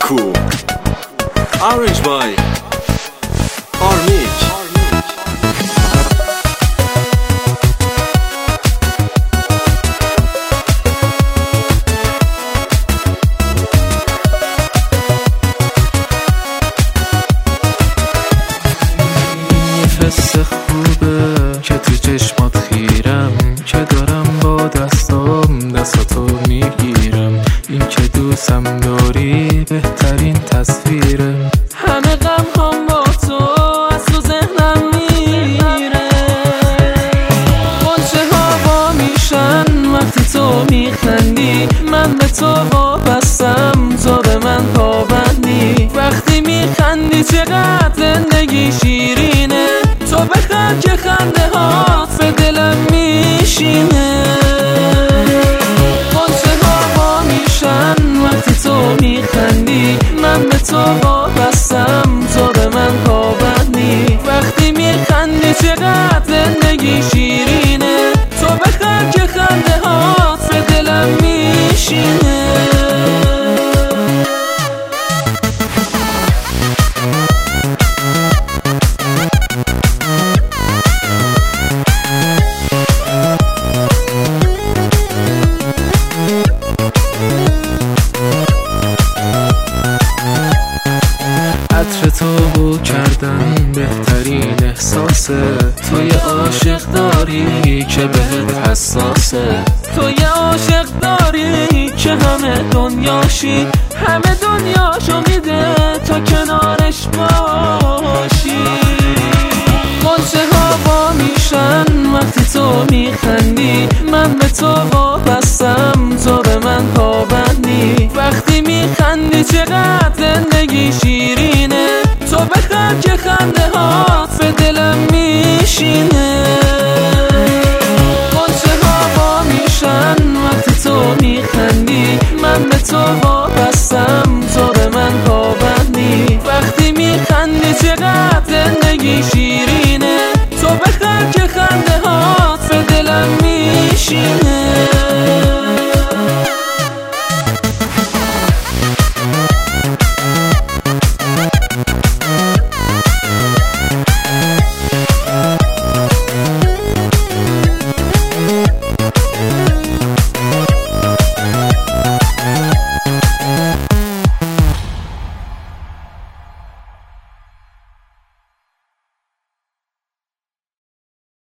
Baku. Arranged by Armich. حس خوبه که تو چشمات خیرم، که دارم با دستاتو میگیرم. این که دوستم داری بهترین تصویره. همه غم هم با تو از تو ذهنم میره. غنچه ها وا میشن وقتی تو میخندی. من به تو وابستم، تو به من پابندی. وقتی میخندی چقدر زندگی شیرینه. تو بخند که خنده هات به دلم میشینه. غنچه ها وا میشن وقتی تو میخندی. من به تو وابستم، تو به من پابندی. وقتی میخندی چقدر زندگی شیرینه. تو بخند که خنده هات به دلم میشینه. عطر تو بو کردن بهترین احساسه. تو یه عاشق داری که بهت حساسه. تو یه عاشق داری که همه دنیاشی. همه دنیاشو میده تا کنارش باشی. غنچه ها وا میشن وقتی تو میخندی. من به تو وابستم، تو به من پابندی. وقتی میخندی چقدر زندگی شیرینه.